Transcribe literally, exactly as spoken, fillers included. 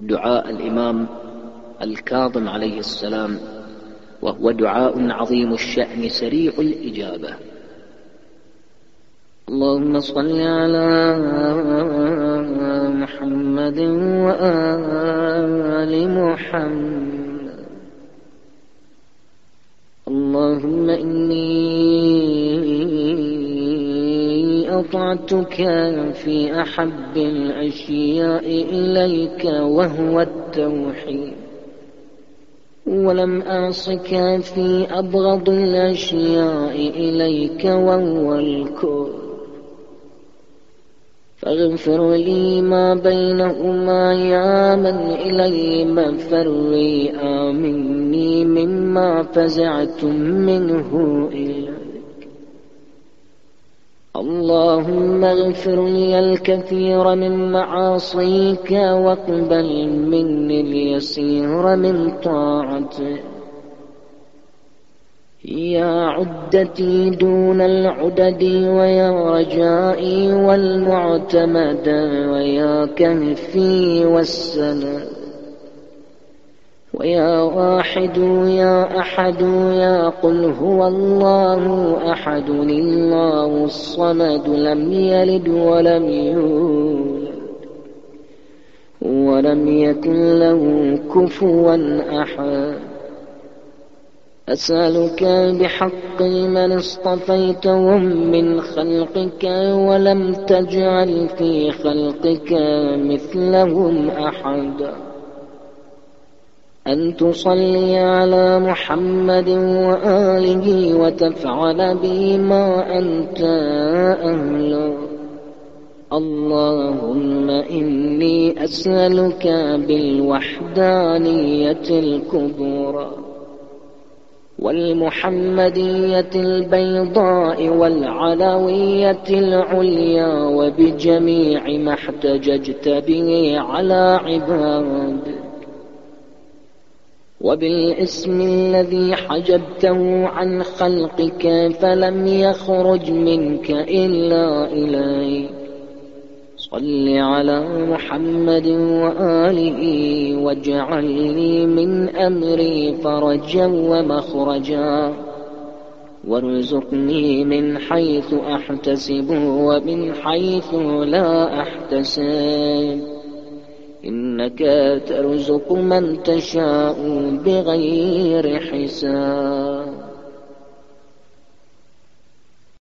دعاء الإمام الكاظم عليه السلام، وهو دعاء عظيم الشأن سريع الإجابة. اللهم صل على محمد وآل محمد. اللهم إني أطعتك في أحب الأشياء إليك وهو التوحيد، ولم أعصك في أبغض الأشياء إليك وهو الكفر، فاغفر لي ما بينهما يا من إلي مفري، آمني مما فزعت منه إليك. اللهم اغفر لي الكثير من معاصيك واقبل مني اليسير من طاعتك. يا عدتي دون العدد، ويا رجائي والمعتمد، ويا كهفي والسند، ويا واحد يا أحد، يا قل هو الله أحد الله الصمد، لم يلد ولم يولد ولم يكن له كفوا أحد. أسألك بحق من اصطفيتهم من خلقك ولم تجعل في خلقك مثلهم أحدا، أن تصلي على محمد وآله وتفعل به ما أنت أهله. اللهم إني أسألك بالوحدانية الكبرى والمحمدية البيضاء والعلوية العليا، وبجميع ما احتججت به على عبادك، وبالاسم الذي حجبته عن خلقك فلم يخرج منك إلا إليك. صل على محمد وآله واجعل لي من أمري فرجا ومخرجا، وارزقني من حيث أحتسب ومن حيث لا أحتسب، إنك ترزق من تشاء بغير حساب.